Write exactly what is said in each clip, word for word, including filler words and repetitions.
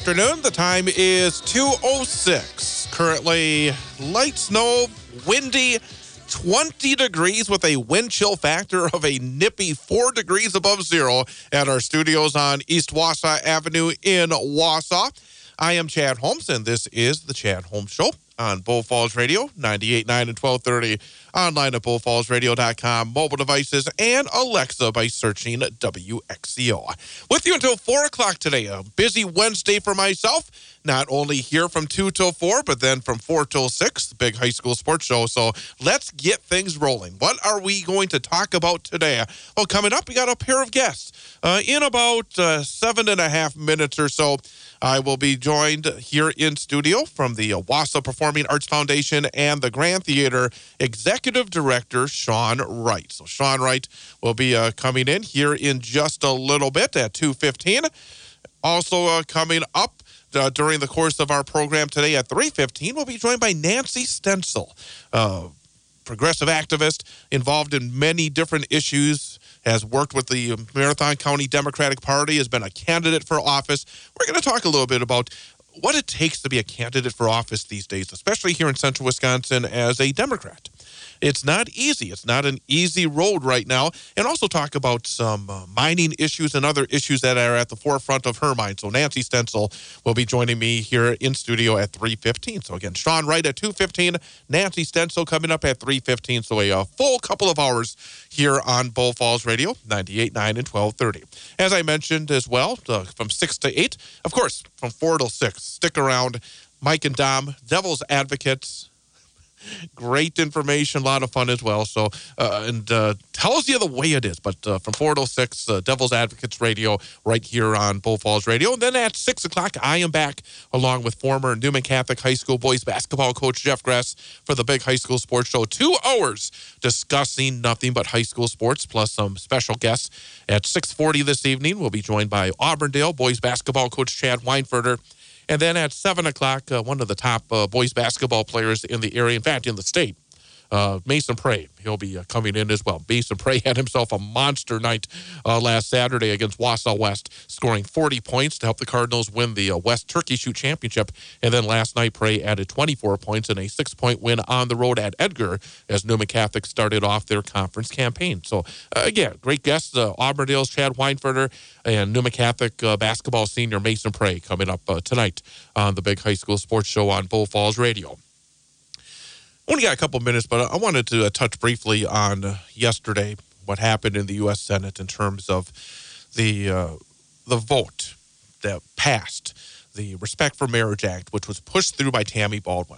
afternoon. The time is two oh six. Currently light snow, windy, twenty degrees with a wind chill factor of a nippy four degrees above zero at our studios on East Wausau Avenue in Wausau. I am Chad Holmes, and this is the Chad Holmes Show on Bull Falls Radio, ninety-eight point nine and twelve thirty, online at bull falls radio dot com, mobile devices, and Alexa by searching W X C O. With you until four o'clock today. A busy Wednesday for myself. Not only here from two till four, but then from four till six, the big high school sports show. So let's get things rolling. What are we going to talk about today? Well, coming up, we got a pair of guests. Uh, in about uh, seven and a half minutes or so, I will be joined here in studio from the Wausau Performing Arts Foundation and the Grand Theater Executive Director, Sean Wright. So Sean Wright will be uh, coming in here in just a little bit at two fifteen. Also uh, coming up uh, during the course of our program today at three fifteen, we'll be joined by Nancy Stencil, uh, progressive activist involved in many different issues, has worked with the Marathon County Democratic Party, has been a candidate for office. We're going to talk a little bit about what it takes to be a candidate for office these days, especially here in central Wisconsin as a Democrat. It's not easy. It's not an easy road right now. And also talk about some uh, mining issues and other issues that are at the forefront of her mind. So Nancy Stencil will be joining me here in studio at three fifteen. So again, Sean Wright at two fifteen, Nancy Stencil coming up at three fifteen. So a, a full couple of hours here on Bull Falls Radio, ninety-eight point nine and twelve thirty. As I mentioned as well, uh, from six to eight, of course, from four till six. Stick around. Mike and Dom, Devil's Advocates. Great information, a lot of fun as well. So, uh, and uh, tells you the way it is. But uh, from four till six, uh, Devil's Advocates Radio right here on Bull Falls Radio. And then at six o'clock, I am back along with former Newman Catholic High School boys basketball coach Jeff Gress for the big high school sports show. Two hours discussing nothing but high school sports, plus some special guests. At six forty this evening, we'll be joined by Auburndale boys basketball coach Chad Weinferter. And then at seven o'clock, uh, one of the top uh, boys basketball players in the area, in fact, in the state, uh, Mason Prey. He'll be uh, coming in as well. Mason Prey had himself a monster night uh, last Saturday against Wausau West, scoring forty points to help the Cardinals win the uh, West Turkey Shoot Championship. And then last night, Prey added twenty-four points in a six-point win on the road at Edgar as Newman Catholic started off their conference campaign. So, uh, again, great guests, uh, Auburndale's Chad Weinferter and Newman Catholic uh, basketball senior Mason Prey coming up uh, tonight on the big high school sports show on Bull Falls Radio. Only got a couple minutes, but I wanted to uh, touch briefly on uh, yesterday, what happened in the U S Senate in terms of the uh, the vote that passed the Respect for Marriage Act, which was pushed through by Tammy Baldwin.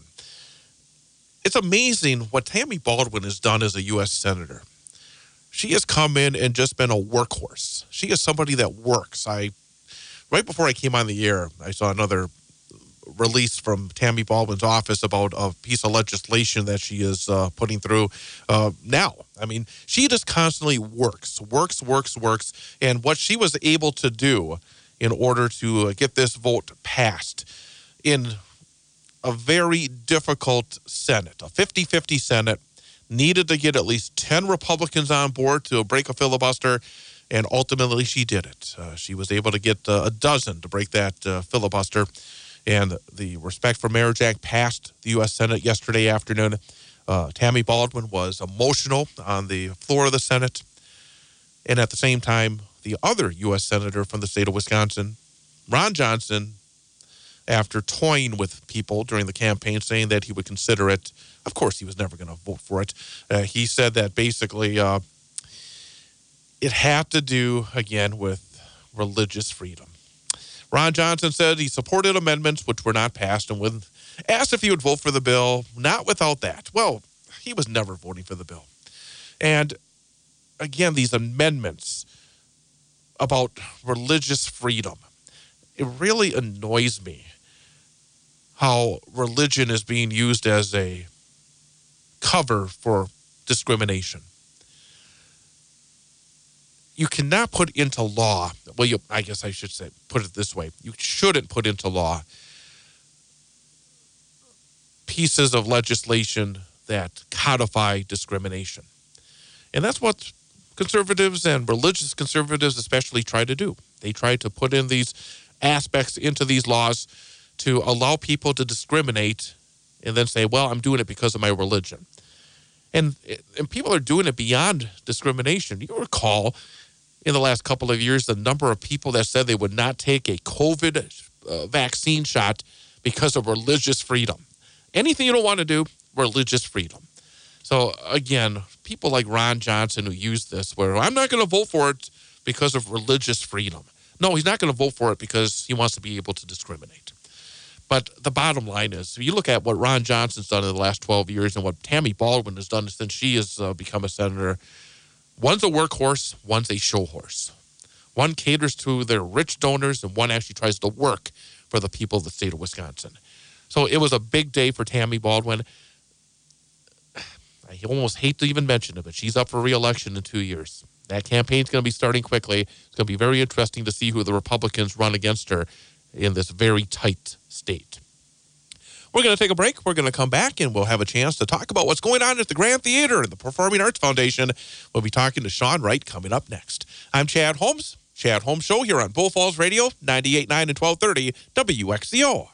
It's amazing what Tammy Baldwin has done as a U S Senator. She has come in and just been a workhorse. She is somebody that works. I right before I came on the air, I saw another release from Tammy Baldwin's office about a piece of legislation that she is uh, putting through uh, now. I mean, she just constantly works, works, works, works. And what she was able to do in order to uh, get this vote passed in a very difficult Senate, a fifty-fifty Senate, needed to get at least ten Republicans on board to break a filibuster. And ultimately, she did it. Uh, she was able to get uh, a dozen to break that uh, filibuster. And the Respect for Marriage Act passed the U S Senate yesterday afternoon. Uh, Tammy Baldwin was emotional on the floor of the Senate. And at the same time, the other U S Senator from the state of Wisconsin, Ron Johnson, after toying with people during the campaign, saying that he would consider it, of course he was never going to vote for it. Uh, he said that basically uh, it had to do, again, with religious freedom. Ron Johnson said he supported amendments which were not passed and when asked if he would vote for the bill, not without that. Well, he was never voting for the bill. And again, these amendments about religious freedom, it really annoys me how religion is being used as a cover for discrimination. You cannot put into law, well, you, I guess I should say, put it this way. You shouldn't put into law pieces of legislation that codify discrimination. And that's what conservatives and religious conservatives especially try to do. They try to put in these aspects into these laws to allow people to discriminate and then say, well, I'm doing it because of my religion. And, and people are doing it beyond discrimination. You recall in the last couple of years the number of people that said they would not take a COVID uh, vaccine shot because of religious freedom. Anything you don't want to do, religious freedom. So, again, people like Ron Johnson who use this where I'm not going to vote for it because of religious freedom. No, he's not going to vote for it because he wants to be able to discriminate. But the bottom line is, if you look at what Ron Johnson's done in the last twelve years and what Tammy Baldwin has done since she has uh, become a senator, one's a workhorse, one's a show horse. One caters to their rich donors, and one actually tries to work for the people of the state of Wisconsin. So it was a big day for Tammy Baldwin. I almost hate to even mention it, but she's up for re-election in two years. That campaign's going to be starting quickly. It's going to be very interesting to see who the Republicans run against her in this very tight state. We're going to take a break. We're going to come back, and we'll have a chance to talk about what's going on at the Grand Theater and the Performing Arts Foundation. We'll be talking to Sean Wright coming up next. I'm Chad Holmes. Chad Holmes Show here on Bull Falls Radio, ninety-eight point nine and twelve thirty W X C O.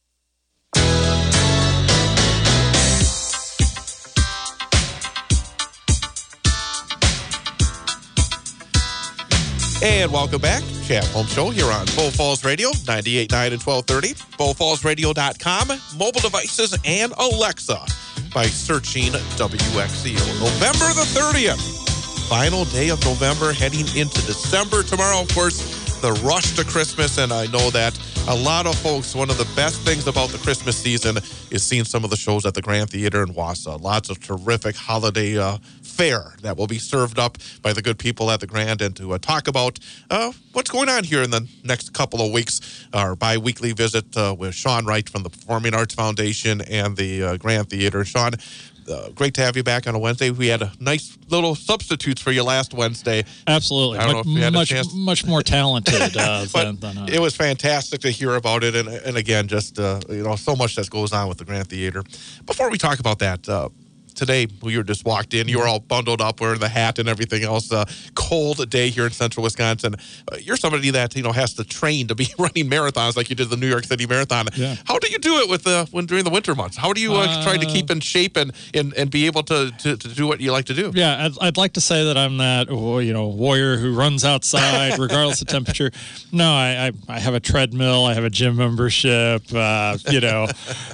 And welcome back. Chad Holmes Show here on Bull Falls Radio, ninety-eight point nine and twelve thirty, bull falls radio dot com, mobile devices, and Alexa by searching W X C O. November the thirtieth, final day of November, heading into December. Tomorrow, of course, the rush to Christmas, and I know that a lot of folks, one of the best things about the Christmas season is seeing some of the shows at the Grand Theater in Wausau. Lots of terrific holiday uh, fare that will be served up by the good people at the Grand, and to uh, talk about uh, what's going on here in the next couple of weeks, our bi-weekly visit uh, with Sean Wright from the Performing Arts Foundation and the uh, Grand Theater. Sean, Uh, great to have you back on a Wednesday. We had a nice little substitutes for you last Wednesday. Absolutely. I don't much, know if you had much, a chance. much more talented uh, than, than uh, it was fantastic to hear about it. And, and again, just, uh, you know, so much that goes on with the Grand Theater. Before we talk about that, uh, today we were just walked in. You were all bundled up, wearing the hat and everything else. Uh, cold day here in central Wisconsin. Uh, you're somebody that, you know, has to train to be running marathons like you did the New York City Marathon. Yeah. How do you do it with the when during the winter months? How do you uh, uh, try to keep in shape and, and, and be able to, to, to do what you like to do? Yeah, I'd, I'd like to say that I'm that, oh, you know, warrior who runs outside regardless of temperature. No, I, I I have a treadmill. I have a gym membership. Uh, you know.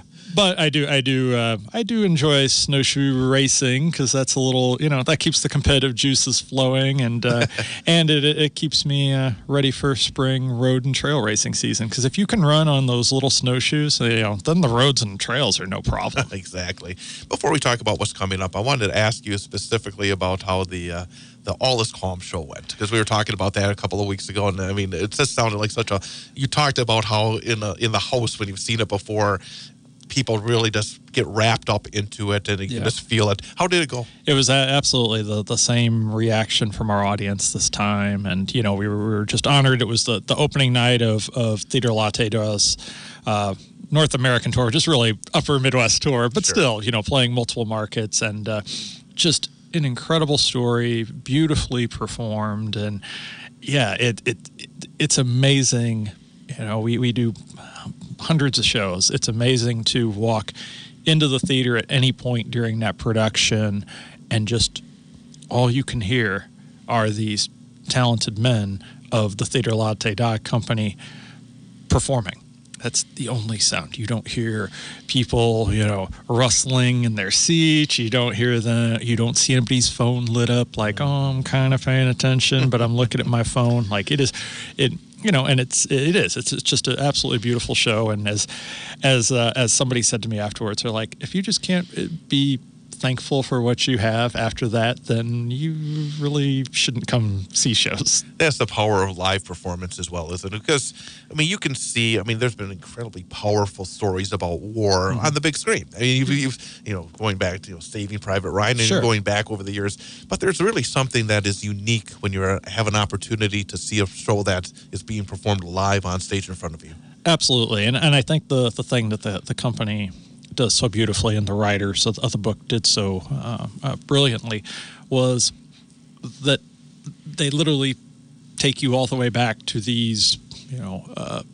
But I do, I do, uh, I do enjoy snowshoe racing because that's a little, you know, that keeps the competitive juices flowing, and uh, and it it keeps me uh, ready for spring road and trail racing season. Because if you can run on those little snowshoes, you know, then the roads and trails are no problem. Exactly. Before we talk about what's coming up, I wanted to ask you specifically about how the uh, the All Is Calm show went, because we were talking about that a couple of weeks ago, and I mean, it just sounded like such a. You talked about how in a, in the house when you've seen it before, people really just get wrapped up into it and you Yeah. can just feel it. How did it go? It was a- absolutely the, the same reaction from our audience this time. And, you know, we were, we were just honored. It was the, the opening night of, of Theater Latte Does uh, North American tour, just really upper Midwest tour, but Sure. still, you know, playing multiple markets, and uh, just an incredible story, beautifully performed. And yeah, it, it, it it's amazing. You know, we, we do hundreds of shows. It's amazing to walk into the theater at any point during that production, and just all you can hear are these talented men of the Theater Latte Dog Company performing. That's the only sound. You don't hear people, you know, rustling in their seats. You don't hear the, you don't see anybody's phone lit up like, oh, I'm kind of paying attention, but I'm looking at my phone. Like it is, it, you know, and it's it is it's, it's just an absolutely beautiful show. And as as uh, as somebody said to me afterwards, they're like, if you just can't be thankful for what you have after that, then you really shouldn't come see shows. That's the power of live performance as well, isn't it? Because, I mean, you can see, I mean, there's been incredibly powerful stories about war mm-hmm. on the big screen. I mean, you've, you've, you know, going back to, you know, Saving Private Ryan and Sure. going back over the years. But there's really something that is unique when you have an opportunity to see a show that is being performed live on stage in front of you. Absolutely. And and I think the, the thing that the, the company does so beautifully, and the writers of, of the book did so uh, uh, brilliantly, was that they literally take you all the way back to these, you know, uh,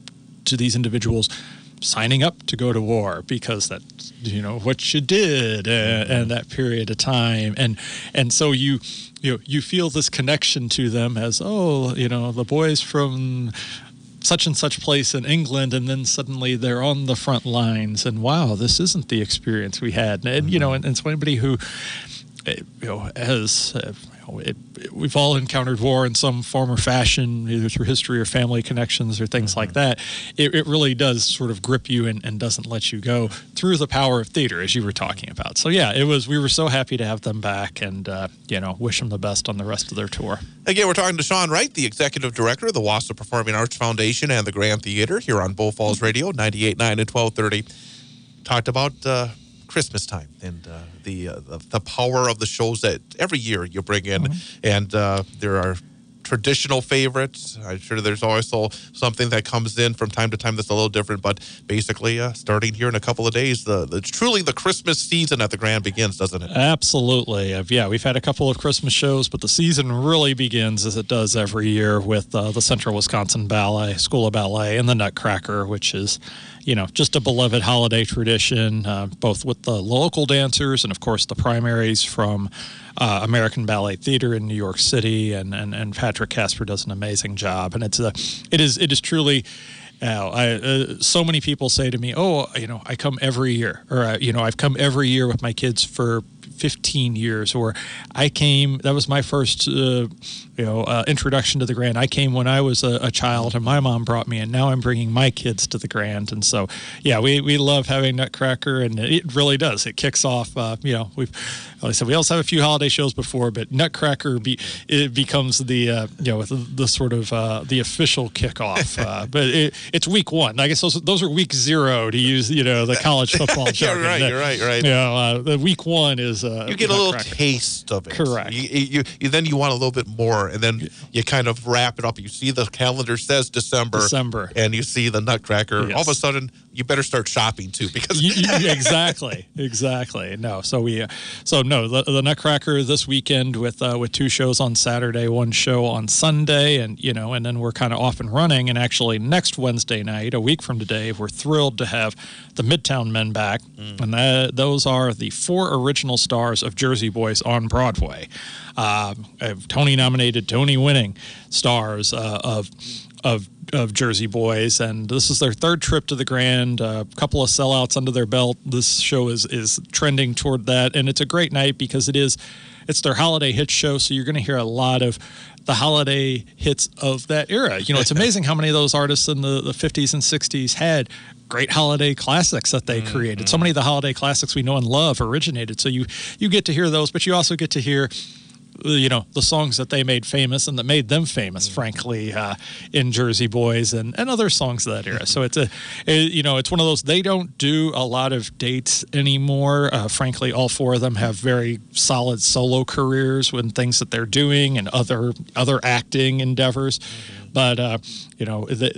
to these individuals signing up to go to war because that's, you know, what you did uh, and that period of time. And and so you you know, you feel this connection to them as, oh, you know, the boys from such and such place in England, and then suddenly they're on the front lines, and wow, this isn't the experience we had. And, and you know, and, and so anybody who, you know, has, uh, you know, it, it, we've all encountered war in some form or fashion, either through history or family connections or things mm-hmm. like that. It, it really does sort of grip you and, and doesn't let you go through the power of theater, as you were talking about. So yeah, it was. We were so happy to have them back, and uh, you know, wish them the best on the rest of their tour. Again, we're talking to Sean Wright, the executive director of the Wausau Performing Arts Foundation and the Grand Theater here on Bull Falls Radio, ninety-eight point nine and twelve thirty. Talked about uh, Christmas time and uh, the, uh, the the power of the shows that every year you bring in. Mm-hmm. And uh, there are traditional favorites. I'm sure there's also something that comes in from time to time that's a little different, but basically uh, starting here in a couple of days, the, the truly the Christmas season at the Grand begins, doesn't it? Absolutely. Uh, yeah, we've had a couple of Christmas shows, but the season really begins as it does every year with uh, the Central Wisconsin Ballet, School of Ballet, and the Nutcracker, which is, you know, just a beloved holiday tradition, uh, both with the local dancers and, of course, the primaries from uh, American Ballet Theater in New York City, and, and, and Patrick Casper does an amazing job. And it's a, it is it is truly, uh, I, uh, so many people say to me, oh, you know, I come every year, or, uh, you know, I've come every year with my kids for fifteen years, or I came, that was my first, uh, you know, uh, introduction to the Grand. I came when I was a, a child and my mom brought me, and now I'm bringing my kids to the Grand. And so, yeah, we, we love having Nutcracker, and it really does. It kicks off, uh, you know, we've, like I said, we also have a few holiday shows before, but Nutcracker be, it becomes the, uh, you know, the, the sort of uh, the official kickoff. Uh, but it, it's week one. I guess those, those are week zero, to use, you know, the college football jargon. You're right, you're right, you're right. You know, uh, the week one is uh, you get a little taste of it. Correct. You, you, you, then you want a little bit more, and then yeah. you kind of wrap it up. You see the calendar says December, December, and you see the Nutcracker. Yes. All of a sudden, you better start shopping too, because you, you, exactly, exactly. No, so we, uh, so no, the, the Nutcracker this weekend with uh, with two shows on Saturday, one show on Sunday, and you know, and then we're kind of off and running. And actually, next Wednesday night, a week from today, we're thrilled to have the Midtown Men back, mm. and that, those are the four original stars of Jersey Boys on Broadway, uh, Tony-nominated, Tony-winning stars uh, of of of Jersey Boys, and this is their third trip to the Grand. A uh, couple of sellouts under their belt. This show is is trending toward that, and it's a great night because it is it's their holiday hit show. So you're going to hear a lot of the holiday hits of that era. You know, it's amazing how many of those artists in the, the fifties and sixties had great holiday classics that they created. Mm-hmm. So many of the holiday classics we know and love originated. So you you get to hear those, but you also get to hear, you know, the songs that they made famous and that made them famous, frankly, uh, in Jersey Boys and, and other songs of that era. So it's a, it, you know, it's one of those, they don't do a lot of dates anymore. Uh, frankly, all four of them have very solid solo careers with things that they're doing and other, other acting endeavors. Mm-hmm. But, uh, you know, they,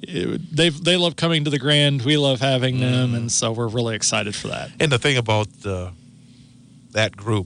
they they love coming to the Grand. We love having them. Mm. And so we're really excited for that. And the thing about uh, that group,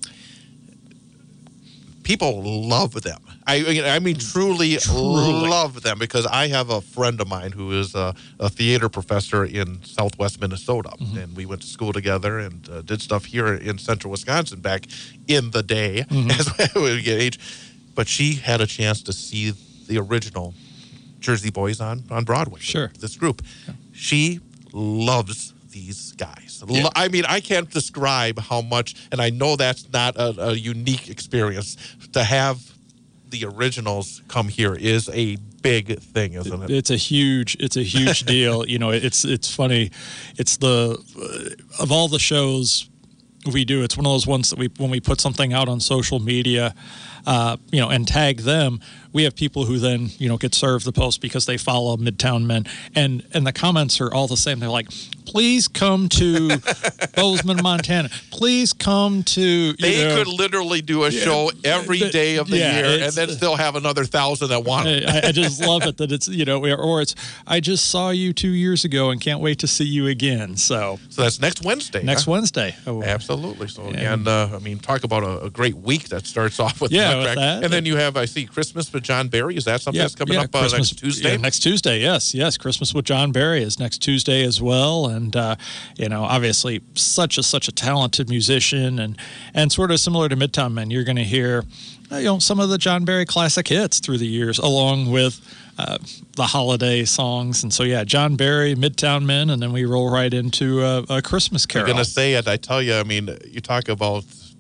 people love them. I, I mean, truly, truly love them, because I have a friend of mine who is a, a theater professor in Southwest Minnesota, mm-hmm. and we went to school together and uh, did stuff here in Central Wisconsin back in the day, mm-hmm. as we get age. But she had a chance to see the original Jersey Boys on, on Broadway. Sure. This group. Yeah. She loves these guys. Yeah. I mean, I can't describe how much, and I know that's not a, a unique experience. To have the originals come here is a big thing, isn't it? It's a huge, it's a huge deal. You know, it's it's funny. It's the uh, of all the shows we do, it's one of those ones that we when we put something out on social media, uh, you know, and tag them, we have people who then, you know, get served the post because they follow Midtown Men, and and the comments are all the same. They're like, please come to Bozeman, Montana. Please come to. You they know, could literally do a show every the, day of the yeah, year, and then still have another thousand that want it. I, I just love it that it's, you know, or it's, I just saw you two years ago and can't wait to see you again. So, so that's next Wednesday. Next huh? Wednesday. Oh, absolutely. So again, uh, I mean, talk about a, a great week that starts off with yeah, Nutcracker, with that, and then you have, I see, Christmas John Barry. Is that something Yeah, that's coming yeah, up uh, Christmas- next Tuesday? yeah, next Tuesday, yes, yes. Christmas with John Barry is next Tuesday as well, and uh, you know, obviously, such a such a talented musician, and and sort of similar to Midtown Men, you're going to hear, uh, you know, some of the John Barry classic hits through the years, along with uh, the holiday songs, and so yeah, John Barry, Midtown Men, and then we roll right into a, a Christmas Carol. I'm going to say it. I tell you, I mean, you talk about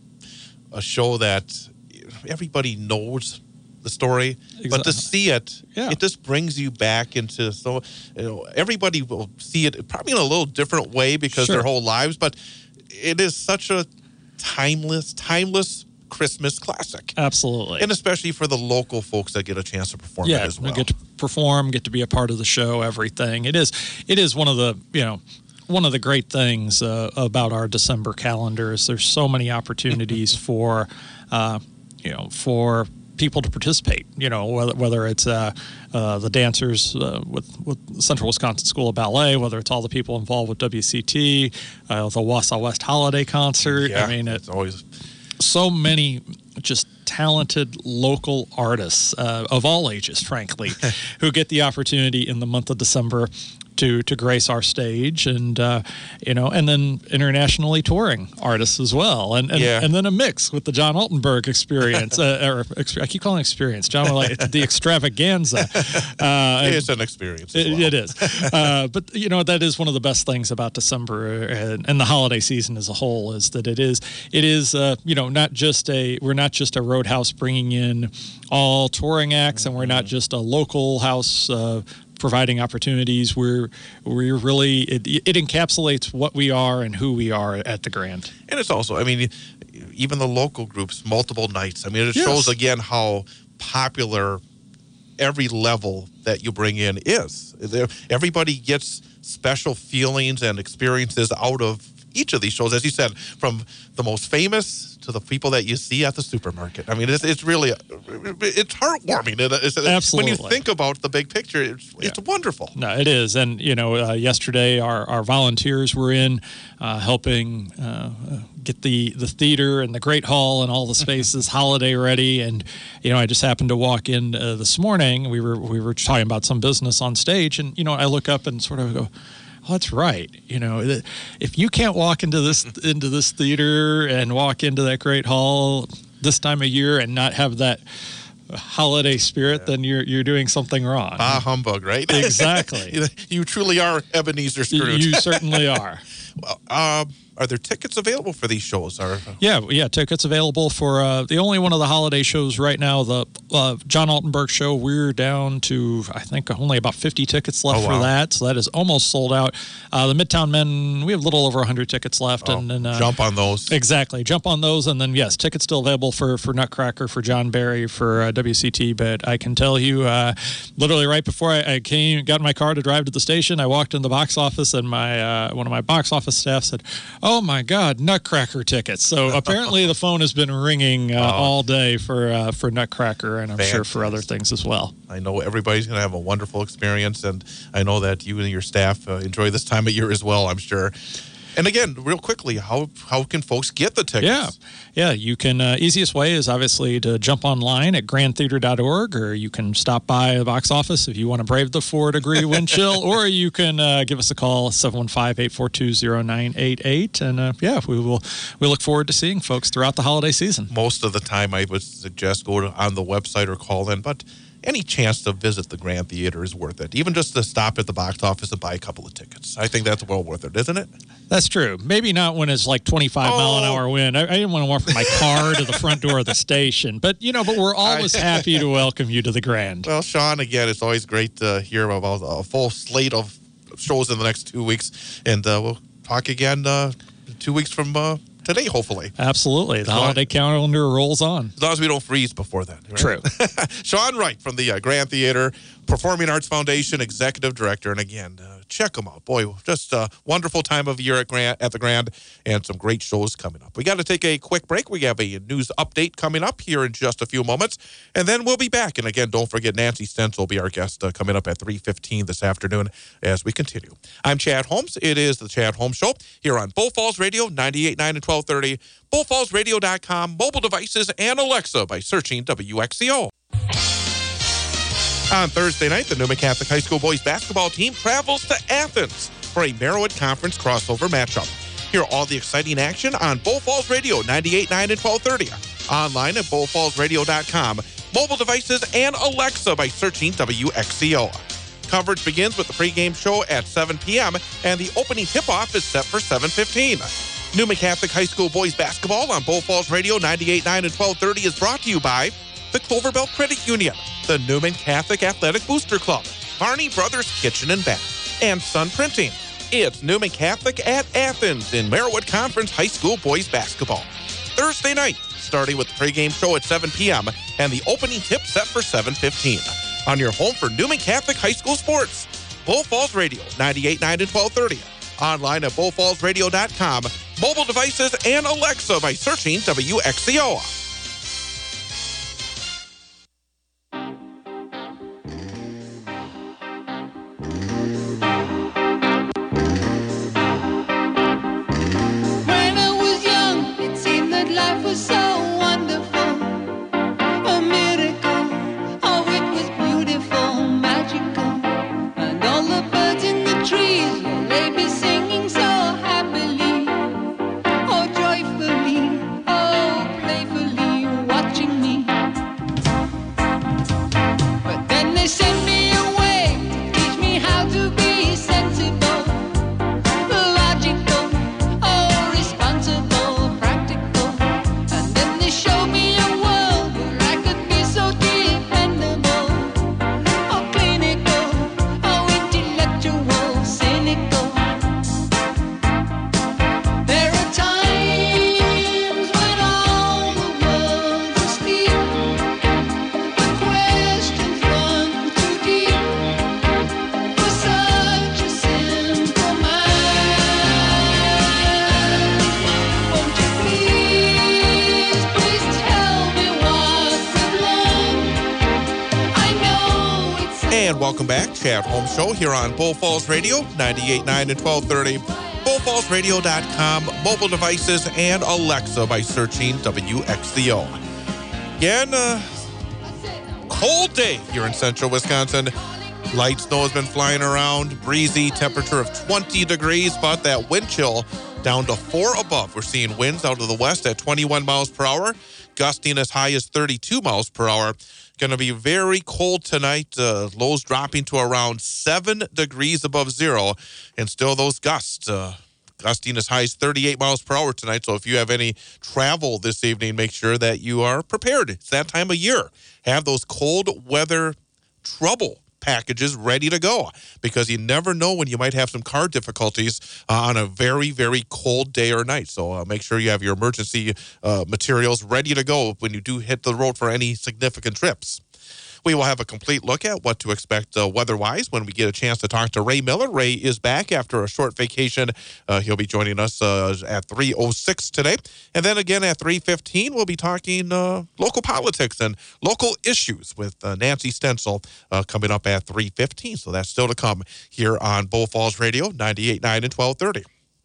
a show that everybody knows the story, but to Exactly. see it, Yeah. it just brings you back into, so you know, everybody will see it probably in a little different way because Sure. their whole lives, but it is such a timeless, timeless Christmas classic. Absolutely. And especially for the local folks that get a chance to perform yeah, it as well. get to perform, get to be a part of the show, everything. It is, it is one of the, you know, one of the great things uh, about our December calendar is there's so many opportunities for, uh, you know, for people to participate. You know, whether whether it's uh, uh, the dancers uh, with with Central Wisconsin School of Ballet, whether it's all the people involved with W C T, uh, the Wausau West Holiday Concert. Yeah, I mean, it, it's always so many just talented local artists uh, of all ages, frankly, who get the opportunity in the month of December to to grace our stage, and uh, you know, and then internationally touring artists as well, and and, Yeah. and then a mix with the John Altenberg experience, uh, or exp- I keep calling it experience, John, like the extravaganza. Uh, and- it's an experience as it, well. it is. Uh, but, you know, that is one of the best things about December and, and the holiday season as a whole is that it is, it is, uh, you know, not just a, we're not just a roadhouse bringing in all touring acts, and we're not just a local house uh, providing opportunities. We're, we're really, it, it encapsulates what we are and who we are at the Grand. And it's also, I mean, even the local groups, multiple nights. I mean, it Yes. shows again how popular every level that you bring in is. There- Everybody gets special feelings and experiences out of each of these shows, as you said, from the most famous to the people that you see at the supermarket. I mean, it's, it's really, it's heartwarming. It- it's- Absolutely. When you think about the big picture, it's, it's wonderful. No, it is. And, you know, uh, yesterday our, our volunteers were in uh, helping uh, get the, the theater and the Great Hall and all the spaces holiday ready. And, you know, I just happened to walk in uh, this morning. We were, we were talking about some business on stage. And, you know, I look up and sort of go, oh, that's right. You know, th- if you can't walk into this into this theater and walk into that Great Hall this time of year and not have that holiday spirit, yeah. then you're you're doing something wrong. Bah humbug, right? Exactly. you, you truly are Ebenezer Scrooge. You certainly are. Well, uh, are there tickets available for these shows? Or yeah, yeah, tickets available for uh, the only one of the holiday shows right now. The uh, John Altenberg show. We're down to I think only about fifty tickets left oh, wow. for that, so that is almost sold out. Uh, the Midtown Men, we have a little over one hundred tickets left, oh, and, and uh, jump on those. Exactly, jump on those, and then yes, tickets still available for for Nutcracker, for John Barry, for uh, W C T. But I can tell you, uh, literally right before I, I came, got in my car to drive to the station, I walked in the box office, and my uh, one of my box office staff said, "Oh my God, Nutcracker tickets!" So apparently the phone has been ringing uh, oh. all day for uh, for Nutcracker, and I'm Fantastic. sure for other things as well. I know everybody's going to have a wonderful experience, and I know that you and your staff uh, enjoy this time of year as well, I'm sure. And again, real quickly, how how can folks get the tickets? Yeah, yeah. You can. Uh, easiest way is obviously to jump online at grand theater dot org, or you can stop by the box office if you want to brave the four degree wind chill, or you can uh, give us a call seven one five, eight four two, zero nine eight eight, and uh, yeah, we will. We look forward to seeing folks throughout the holiday season. Most of the time, I would suggest go to, on the website or call in, but any chance to visit the Grand Theater is worth it. Even just to stop at the box office and buy a couple of tickets. I think that's well worth it, isn't it? That's true. Maybe not when it's like twenty-five oh. mile an hour wind. I, I didn't want to walk from my car to the front door of the station. But, you know, but we're always happy to welcome you to the Grand. Well, Sean, again, it's always great to hear about a full slate of shows in the next two weeks. And uh, we'll talk again uh, two weeks from uh, today, hopefully. Absolutely. The holiday calendar rolls on. As long as we don't freeze before then. Right? True. Sean Wright from the uh, Grand Theater, Performing Arts Foundation Executive Director. And again, uh, check them out. Boy, just a wonderful time of year at, Grand, at the Grand, and some great shows coming up. We got to take a quick break. We have a news update coming up here in just a few moments, and then we'll be back. And again, don't forget, Nancy Stentz will be our guest uh, coming up at three fifteen this afternoon as we continue. I'm Chad Holmes. It is the Chad Holmes Show here on Bull Falls Radio, ninety-eight point nine and twelve thirty, bull falls radio dot com, mobile devices, and Alexa by searching W X C O. On Thursday night, the Newman Catholic High School boys basketball team travels to Athens for a Merowith Conference crossover matchup. Hear all the exciting action on Bull Falls Radio ninety-eight point nine and twelve thirty. Online at bull falls radio dot com. Mobile devices and Alexa by searching W X C O. Coverage begins with the pregame show at seven p.m. and the opening tip-off is set for seven fifteen. Newman Catholic High School boys basketball on Bull Falls Radio ninety-eight point nine and twelve thirty is brought to you by the Clover Belt Credit Union, the Newman Catholic Athletic Booster Club, Varney Brothers Kitchen and Bath, and Sun Printing. It's Newman Catholic at Athens in Merowith Conference High School boys basketball. Thursday night, starting with the pregame show at seven p.m. and the opening tip set for seven fifteen. On your home for Newman Catholic High School sports, Bull Falls Radio ninety-eight point nine and twelve thirty. Online at bull falls radio dot com. Mobile devices and Alexa by searching W X C O. When I was young, it seemed that life was so wonderful, a miracle. Oh, it was beautiful, magical, and all the birds in the trees, well, they be singing so happily, oh, joyfully, oh, playfully, watching me. But then they sent me away to teach me how to be sensible, logical, oh, responsible, practical. And then they showed me a world where I could be so dependable, oh, clinical, oh, intellectual, cynical. There are times when all the world's asleep, the questions run too deep for such a simple mind. Won't you please, please tell me what we've learned? I know it's And welcome back, Chad Holmes Show here on Bull Falls Radio ninety-eight point nine and twelve thirty. bull falls radio dot com, mobile devices, and Alexa by searching W X C O. Again, uh, cold day here in central Wisconsin. Light snow has been flying around, breezy, temperature of twenty degrees, but that wind chill down to four above. We're seeing winds out of the west at twenty-one miles per hour, gusting as high as thirty-two miles per hour. Going to be very cold tonight. Uh, lows dropping to around seven degrees above zero, and still those gusts. Uh, gusting as high as thirty-eight miles per hour tonight. So if you have any travel this evening, make sure that you are prepared. It's that time of year. Have those cold weather trouble packages ready to go, because you never know when you might have some car difficulties uh, on a very, very cold day or night. So uh, make sure you have your emergency uh, materials ready to go when you do hit the road for any significant trips. We will have a complete look at what to expect uh, weather-wise when we get a chance to talk to Ray Miller. Ray is back after a short vacation. Uh, he'll be joining us uh, at three oh six today. And then again at three fifteen, we'll be talking uh, local politics and local issues with uh, Nancy Stencil uh, coming up at three fifteen. So that's still to come here on Bull Falls Radio ninety-eight point nine and twelve thirty.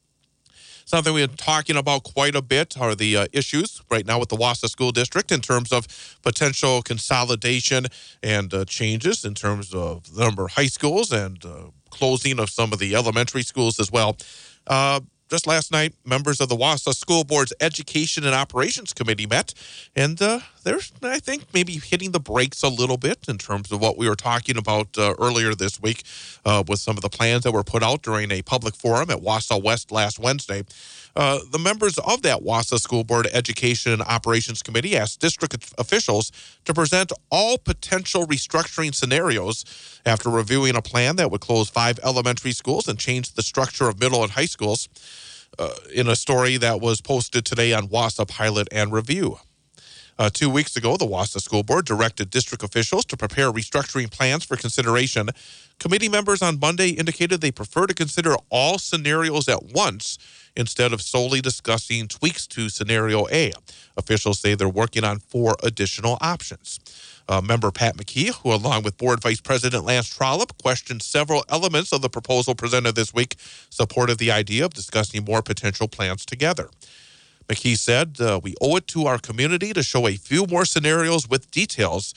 Something we've been talking about quite a bit are the uh, issues right now with the Wausau School District in terms of potential consolidation and uh, changes in terms of the number of high schools and uh, closing of some of the elementary schools as well. Uh, just last night, members of the Wausau School Board's Education and Operations Committee met, and uh, they're, I think, maybe hitting the brakes a little bit in terms of what we were talking about uh, earlier this week uh, with some of the plans that were put out during a public forum at Wausau West last Wednesday. Uh, the members of that Wausau School Board Education and Operations Committee asked district officials to present all potential restructuring scenarios after reviewing a plan that would close five elementary schools and change the structure of middle and high schools. Uh, in a story that was posted today on Wausau Pilot and Review. Uh, two weeks ago, the Wausau School Board directed district officials to prepare restructuring plans for consideration. Committee members on Monday indicated they prefer to consider all scenarios at once instead of solely discussing tweaks to Scenario A. Officials say they're working on four additional options. Uh, member Pat McKee, who along with Board Vice President Lance Trollope questioned several elements of the proposal presented this week, supported the idea of discussing more potential plans together. McKee said, uh, we owe it to our community to show a few more scenarios with details.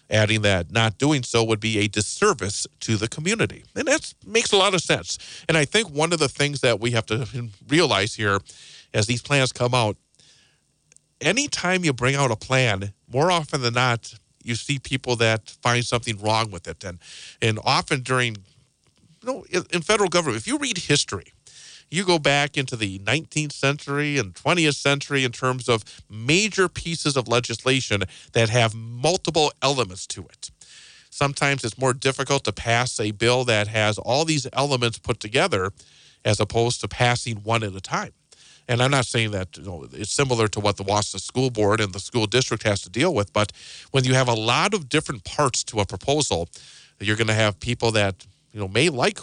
adding that not doing so would be a disservice to the community. And that makes a lot of sense. And I think one of the things that we have to realize here as these plans come out, anytime you bring out a plan, more often than not, you see people that find something wrong with it. And and often during, you know, in, in federal government, if you read history, you go back into the nineteenth century and twentieth century in terms of major pieces of legislation that have multiple elements to it. Sometimes it's more difficult to pass a bill that has all these elements put together as opposed to passing one at a time. And I'm not saying that, you know, it's similar to what the Wausau School Board and the school district has to deal with, but when you have a lot of different parts to a proposal, you're going to have people that, you know, may like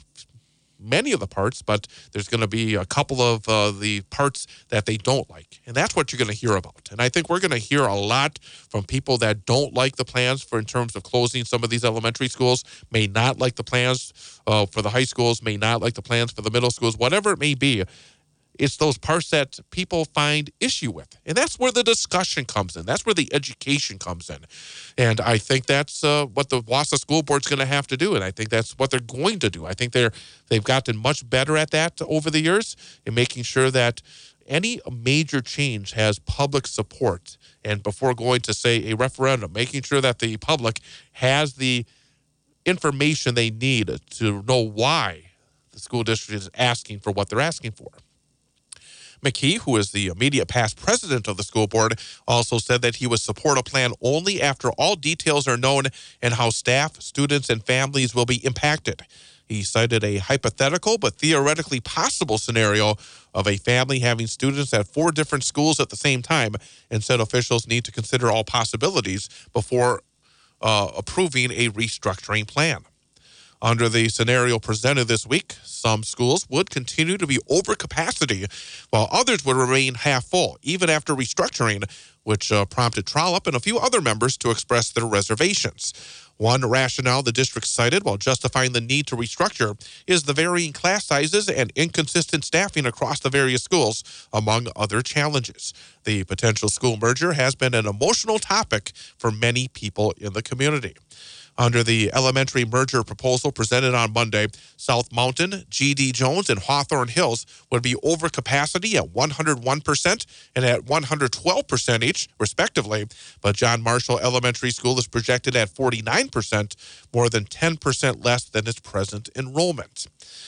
many of the parts, but there's going to be a couple of uh, the parts that they don't like. And that's what you're going to hear about. And I think we're going to hear a lot from people that don't like the plans for in terms of closing some of these elementary schools, may not like the plans uh, for the high schools, may not like the plans for the middle schools, whatever it may be. It's those parts that people find issue with. And that's where the discussion comes in. That's where the education comes in. And I think that's uh, what the Wausau School Board's going to have to do. And I think that's what they're going to do. I think they're, they've gotten much better at that over the years in making sure that any major change has public support. And before going to, say, a referendum, making sure that the public has the information they need to know why the school district is asking for what they're asking for. McKee, who is the immediate past president of the school board, also said that he would support a plan only after all details are known and how staff, students, and families will be impacted. He cited a hypothetical but theoretically possible scenario of a family having students at four different schools at the same time, and said officials need to consider all possibilities before uh, approving a restructuring plan. Under the scenario presented this week, some schools would continue to be over capacity, while others would remain half full, even after restructuring, which uh, prompted Trollope and a few other members to express their reservations. One rationale the district cited while justifying the need to restructure is the varying class sizes and inconsistent staffing across the various schools, among other challenges. The potential school merger has been an emotional topic for many people in the community. Under the elementary merger proposal presented on Monday, South Mountain, G D Jones, and Hawthorne Hills would be over capacity at one hundred one percent and at one hundred twelve percent each, respectively. But John Marshall Elementary School is projected at forty-nine percent, more than ten percent less than its present enrollment.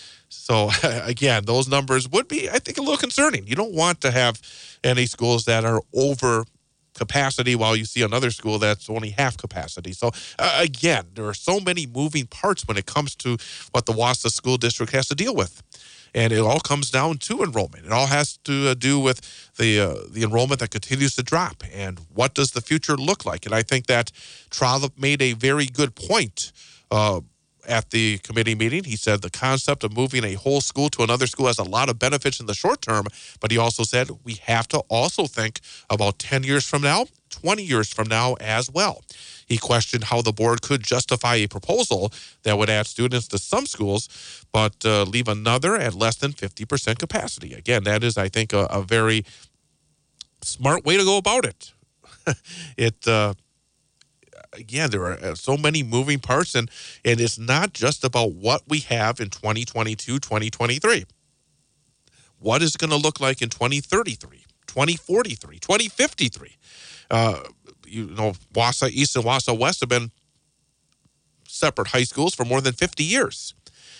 So, again, those numbers would be, I think, a little concerning. You don't want to have any schools that are over capacity while you see another school that's only half capacity. So uh, again, there are so many moving parts when it comes to what the Wausau School District has to deal with. And it all comes down to enrollment. It all has to uh, do with the uh, the enrollment that continues to drop. And what does the future look like? And I think that Trollope made a very good point uh, at the committee meeting. He said the concept of moving a whole school to another school has a lot of benefits in the short term, but he also said we have to also think about ten years from now, twenty years from now as well. He questioned how the board could justify a proposal that would add students to some schools, but uh, leave another at less than fifty percent capacity. Again, that is, I think, a, a very smart way to go about it. it, uh, Again, there are so many moving parts, and, and it's not just about what we have in twenty twenty-two, twenty twenty-three. What is it going to look like in twenty thirty-three, twenty forty-three, twenty fifty-three? Uh, you know, Wausau East and Wausau West have been separate high schools for more than fifty years.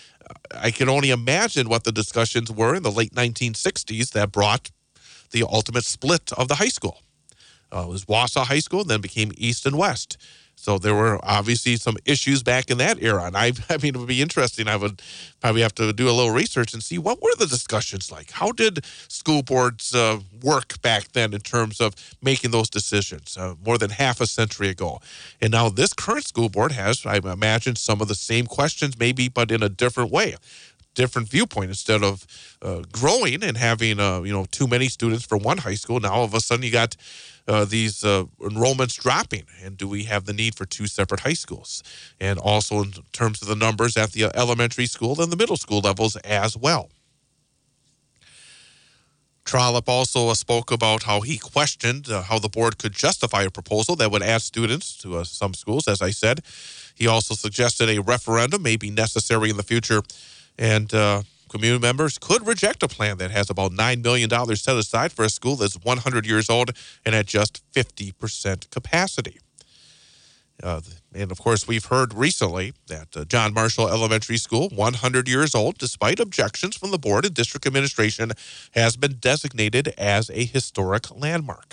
I can only imagine what the discussions were in the late nineteen sixties that brought the ultimate split of the high school. Uh, it was Wausau High School, then became East and West. So there were obviously some issues back in that era. And I, I mean, it would be interesting. I would probably have to do a little research and see what were the discussions like. How did school boards uh, work back then in terms of making those decisions uh, more than half a century ago? And now this current school board has, I imagine, some of the same questions, maybe, but in a different way. Different viewpoint. Instead of uh, growing and having uh, you know too many students for one high school, now all of a sudden you got uh, these uh, enrollments dropping. And do we have the need for two separate high schools? And also in terms of the numbers at the elementary school and the middle school levels as well. Trollope also uh, spoke about how he questioned uh, how the board could justify a proposal that would add students to uh, some schools, as I said. He also suggested a referendum may be necessary in the future, and uh, community members could reject a plan that has about nine million dollars set aside for a school that's one hundred years old and at just fifty percent capacity. Uh, and, of course, we've heard recently that uh, John Marshall Elementary School, one hundred years old, despite objections from the board and district administration, has been designated as a historic landmark.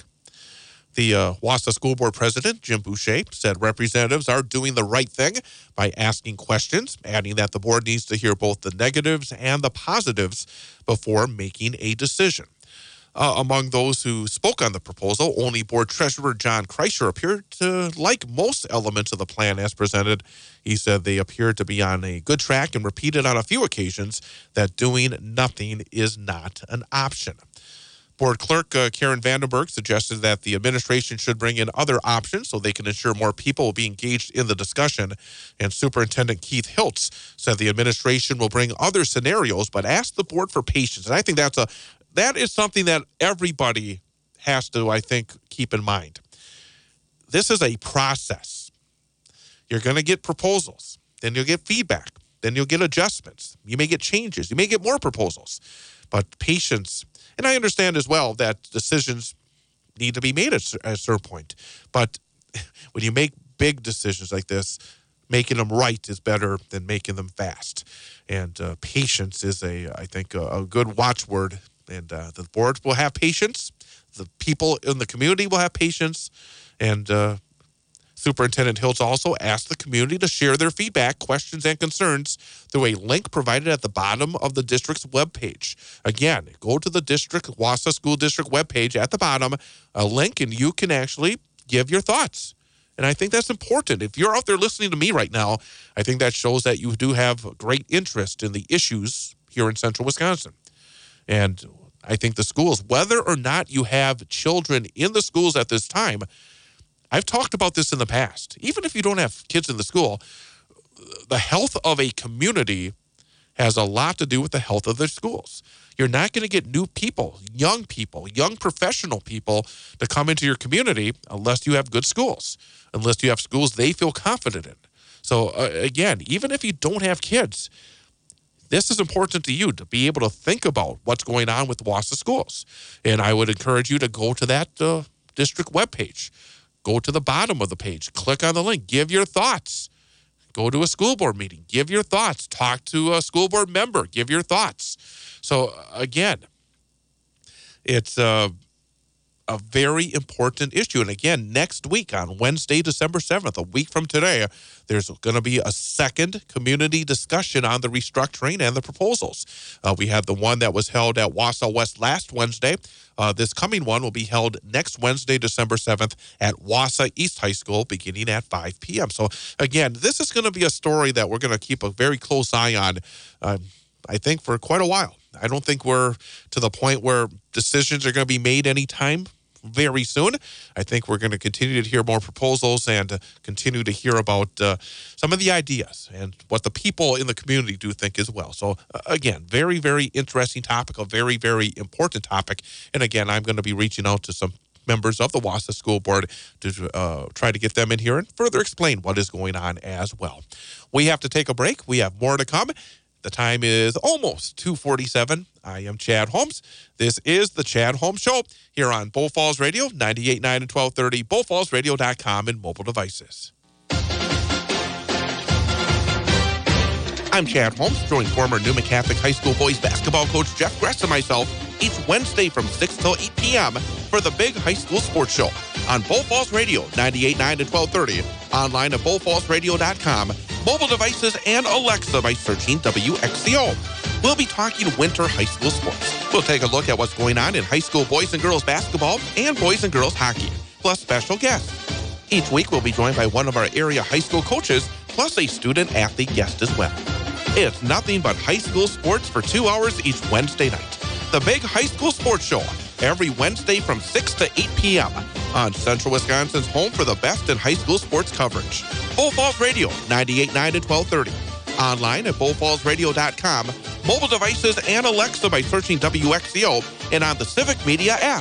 The uh, Wausau School Board President, Jim Boucher, said representatives are doing the right thing by asking questions, adding that the board needs to hear both the negatives and the positives before making a decision. Uh, among those who spoke on the proposal, only Board Treasurer John Kreischer appeared to like most elements of the plan as presented. He said they appeared to be on a good track and repeated on a few occasions that doing nothing is not an option. Board Clerk uh, Karen Vandenberg suggested that the administration should bring in other options so they can ensure more people will be engaged in the discussion. And Superintendent Keith Hiltz said the administration will bring other scenarios, but ask the board for patience. And I think that's a that is something that everybody has to, I think, keep in mind. This is a process. You're going to get proposals, then you'll get feedback, then you'll get adjustments. You may get changes, you may get more proposals, but patience. And I understand as well that decisions need to be made at a certain point. But when you make big decisions like this, making them right is better than making them fast. And uh, patience is, a, I think, a, a good watchword. And uh, the board will have patience. The people in the community will have patience. And uh, Superintendent Hiltz also asked the community to share their feedback, questions, and concerns through a link provided at the bottom of the district's webpage. Again, go to the district, Wausau School District webpage at the bottom, a link, and you can actually give your thoughts. And I think that's important. If you're out there listening to me right now, I think that shows that you do have great interest in the issues here in central Wisconsin. And I think the schools, whether or not you have children in the schools at this time, I've talked about this in the past. Even if you don't have kids in the school, the health of a community has a lot to do with the health of their schools. You're not going to get new people, young people, young professional people to come into your community unless you have good schools, unless you have schools they feel confident in. So, uh, again, even if you don't have kids, this is important to you to be able to think about what's going on with Wausau schools. And I would encourage you to go to that uh, district webpage. Go to the bottom of the page. Click on the link. Give your thoughts. Go to a school board meeting. Give your thoughts. Talk to a school board member. Give your thoughts. So, again, it's uh, a very important issue. And, again, next week on Wednesday, December seventh, a week from today, there's going to be a second community discussion on the restructuring and the proposals. Uh, we had the one that was held at Wausau West last Wednesday. Uh, this coming one will be held next Wednesday, December seventh at Wausau East High School beginning at five p.m. So, again, this is going to be a story that we're going to keep a very close eye on, uh, I think, for quite a while. I don't think we're to the point where decisions are going to be made anytime very soon. I think we're going to continue to hear more proposals and uh, continue to hear about uh, some of the ideas and what the people in the community do think as well. So, uh, again, very, very interesting topic, a very, very important topic. And, again, I'm going to be reaching out to some members of the Wausau School Board to uh, try to get them in here and further explain what is going on as well. We have to take a break. We have more to come. The time is almost two forty-seven. I am Chad Holmes. This is the Chad Holmes Show here on Bull Falls Radio, ninety-eight point nine and twelve thirty, bull falls radio dot com, and mobile devices. I'm Chad Holmes, join former Newman Catholic High School boys basketball coach Jeff Gress and myself each Wednesday from six till eight p.m. for the Big High School Sports Show on Bull Falls Radio, ninety-eight point nine and twelve thirty, online at bull falls radio dot com, mobile devices, and Alexa by searching W X C O. We'll be talking winter high school sports. We'll take a look at what's going on in high school boys and girls basketball and boys and girls hockey, plus special guests. Each week, we'll be joined by one of our area high school coaches, plus a student athlete guest as well. It's nothing but high school sports for two hours each Wednesday night. The Big High School Sports Show, every Wednesday from six to eight p.m. on Central Wisconsin's home for the best in high school sports coverage. Bull Falls Radio, ninety-eight point nine and twelve thirty. Online at bull falls radio dot com, mobile devices, and Alexa by searching W X C O and on the Civic Media app.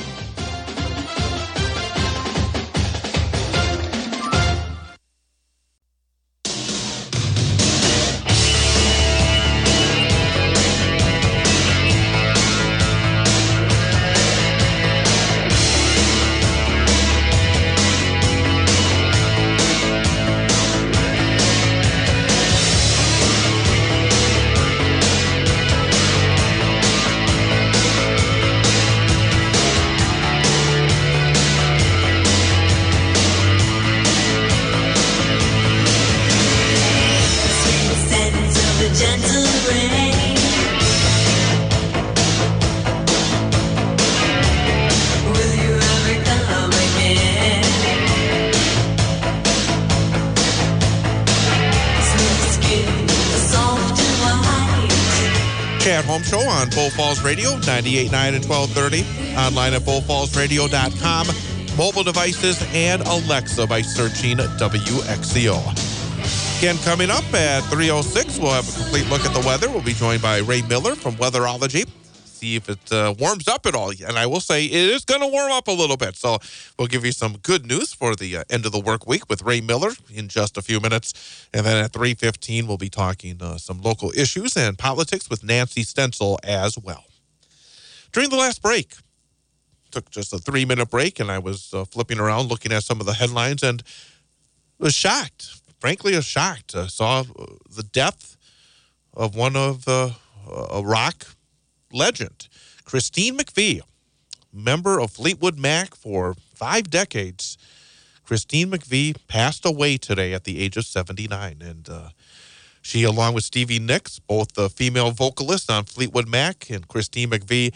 Chad Home Show on Bull Falls Radio, ninety-eight point nine and twelve thirty. Online at bull falls radio dot com. Mobile devices and Alexa by searching W X C O. Again, coming up at three oh six, we'll have a complete look at the weather. We'll be joined by Ray Miller from Weatherology. See if it uh, warms up at all. And I will say it is going to warm up a little bit. So we'll give you some good news for the uh, end of the work week with Ray Miller in just a few minutes. And then at three fifteen, we'll be talking uh, some local issues and politics with Nancy Stencil as well. During the last break, took just a three-minute break, and I was uh, flipping around looking at some of the headlines and was shocked. Frankly, I was shocked. I saw the death of one of the uh, rock legend, Christine McVie, member of Fleetwood Mac for five decades. Christine McVie passed away today at the age of seventy-nine. And uh, she, along with Stevie Nicks, both the female vocalists on Fleetwood Mac, and Christine McVie,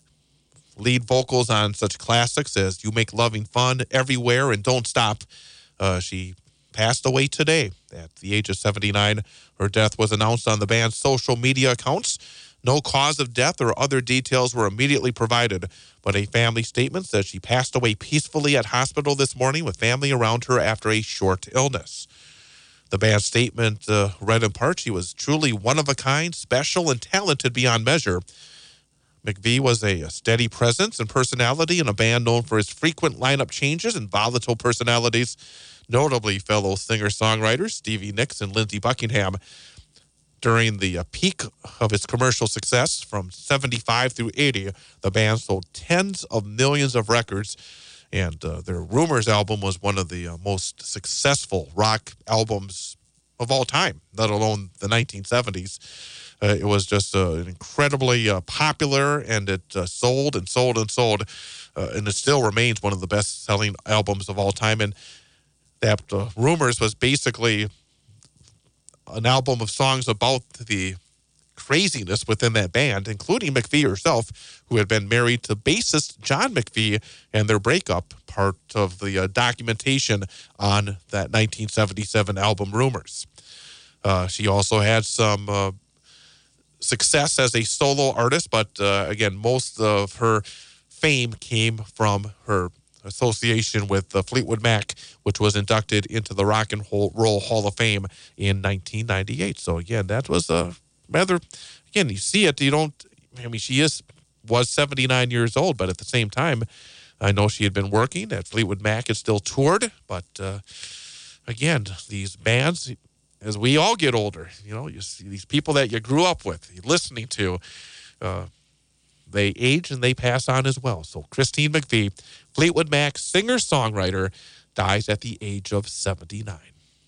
lead vocals on such classics as You Make Loving Fun, Everywhere, and Don't Stop. Uh, she passed away today at the age of seventy-nine. Her death was announced on the band's social media accounts. No cause of death or other details were immediately provided, but a family statement says she passed away peacefully at hospital this morning with family around her after a short illness. The band's statement uh, read in part, she was truly one of a kind, special, and talented beyond measure. McVie was a, a steady presence and personality in a band known for its frequent lineup changes and volatile personalities, notably fellow singer-songwriters Stevie Nicks and Lindsey Buckingham. During the uh, peak of its commercial success from seventy-five through eighty, the band sold tens of millions of records, and uh, their Rumors album was one of the uh, most successful rock albums of all time, let alone the nineteen seventies. Uh, it was just uh, incredibly uh, popular, and it uh, sold and sold and sold, uh, and it still remains one of the best-selling albums of all time. And that uh, Rumors was basically an album of songs about the craziness within that band, including McVie herself, who had been married to bassist John McVie, and their breakup, part of the uh, documentation on that nineteen seventy-seven album Rumors. Uh, she also had some uh, success as a solo artist, but uh, again, most of her fame came from her association with the Fleetwood Mac, which was inducted into the Rock and Roll Hall of Fame in nineteen ninety-eight. So again, that was a rather, again, you see it, you don't, I mean, she is, was seventy-nine years old, but at the same time, I know she had been working at Fleetwood Mac and still toured, but uh, again, these bands, as we all get older, you know, you see these people that you grew up with, you're listening to, uh, they age and they pass on as well. So Christine McVie, Fleetwood Mac singer-songwriter, dies at the age of seventy-nine.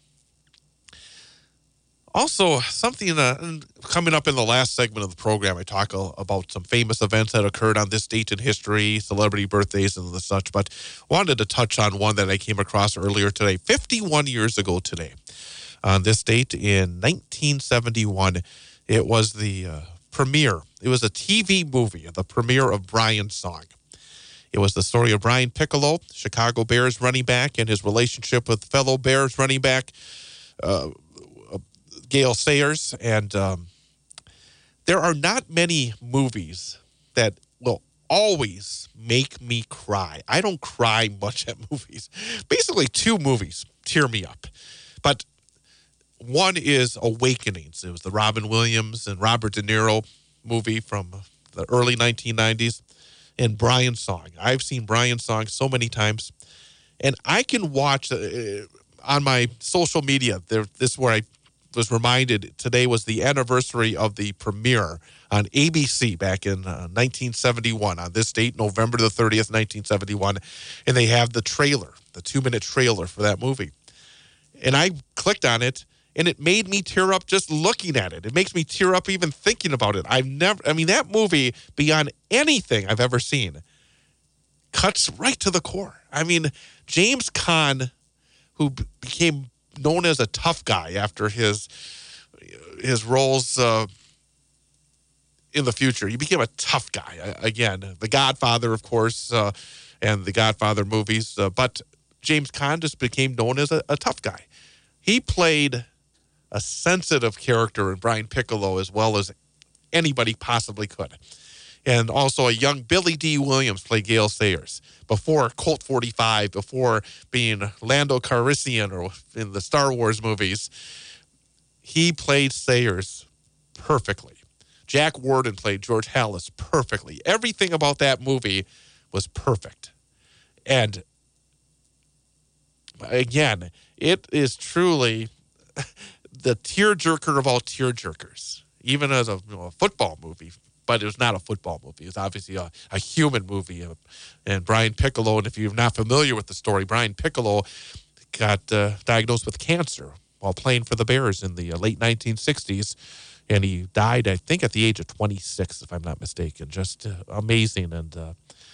Also, something uh, coming up in the last segment of the program, I talk uh, about some famous events that occurred on this date in history, celebrity birthdays and the such, but wanted to touch on one that I came across earlier today. fifty-one years ago today, on this date in nineteen seventy-one, it was the uh, premiere. It was a T V movie, the premiere of Brian's Song. It was the story of Brian Piccolo, Chicago Bears running back, and his relationship with fellow Bears running back, uh, Gale Sayers. And um, there are not many movies that will always make me cry. I don't cry much at movies. Basically, two movies tear me up. But one is Awakenings. It was the Robin Williams and Robert De Niro movie from the early nineteen nineties, and Brian's Song. I've seen Brian's Song so many times, and I can watch uh, on my social media. There, this is where I was reminded today was the anniversary of the premiere on A B C back in uh, nineteen seventy-one, on this date, November the thirtieth, nineteen seventy-one, and they have the trailer, the two-minute trailer for that movie. And I clicked on it, and it made me tear up just looking at it. It makes me tear up even thinking about it. I've never, I mean, that movie, beyond anything I've ever seen, cuts right to the core. I mean, James Caan, who b- became known as a tough guy after his his roles uh, in the future. He became a tough guy. Again, The Godfather, of course, uh, and the Godfather movies. Uh, but James Caan just became known as a, a tough guy. He played a sensitive character in Brian Piccolo as well as anybody possibly could. And also a young Billy D. Williams played Gale Sayers. Before Colt forty-five, before being Lando Calrissian or in the Star Wars movies, he played Sayers perfectly. Jack Warden played George Halas perfectly. Everything about that movie was perfect. And again, it is truly the tearjerker of all tearjerkers, even as a, you know, a football movie. But it was not a football movie. It was obviously a, a human movie. And Brian Piccolo, and if you're not familiar with the story, Brian Piccolo got uh, diagnosed with cancer while playing for the Bears in the uh, late nineteen sixties. And he died, I think, at the age of twenty-six, if I'm not mistaken. Just uh, amazing. And uh,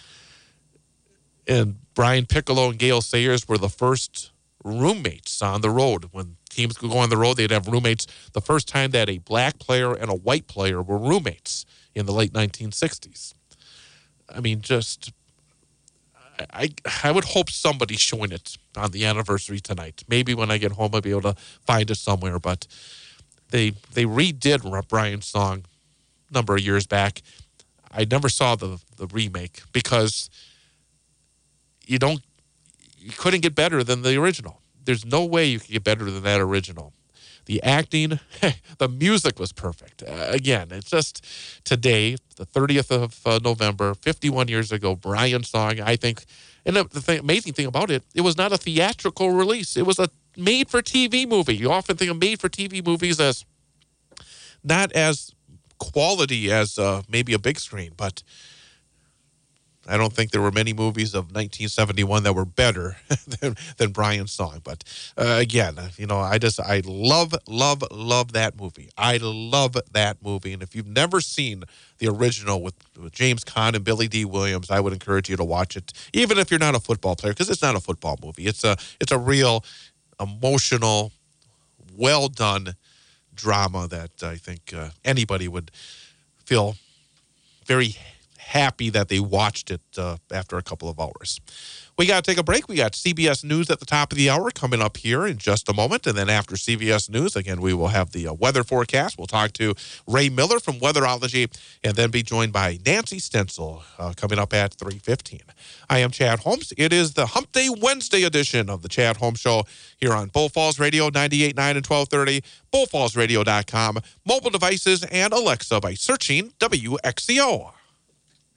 and Brian Piccolo and Gale Sayers were the first roommates on the road. When teams would go on the road, they'd have roommates. The first time that a black player and a white player were roommates in the late nineteen sixties. I mean, just, I I would hope somebody's showing it on the anniversary tonight. Maybe when I get home, I'll be able to find it somewhere. But they they redid Brian's Song a number of years back. I never saw the, the remake because you don't, you couldn't get better than the original. There's no way you could get better than that original. The acting, the music was perfect. Uh, again, it's just today, the thirtieth of uh, November, fifty-one years ago, Brian's Song, I think, and the, the thing, amazing thing about it, it was not a theatrical release. It was a made-for-T V movie. You often think of made-for-T V movies as not as quality as uh, maybe a big screen, but I don't think there were many movies of nineteen seventy-one that were better than, than Brian's Song. But uh, again, you know, I just, I love, love, love that movie. I love that movie. And if you've never seen the original with, with James Caan and Billy D. Williams, I would encourage you to watch it, even if you're not a football player, because it's not a football movie. It's a, it's a real emotional, well done drama that I think uh, anybody would feel very happy that they watched it uh, after a couple of hours. We got to take a break. We got C B S News at the top of the hour coming up here in just a moment. And then after C B S News, again, we will have the uh, weather forecast. We'll talk to Ray Miller from Weatherology and then be joined by Nancy Stencil uh, coming up at three fifteen. I am Chad Holmes. It is the Hump Day Wednesday edition of the Chad Holmes Show here on Bull Falls Radio ninety-eight point nine and twelve thirty, bull falls radio dot com, mobile devices, and Alexa by searching W X C O.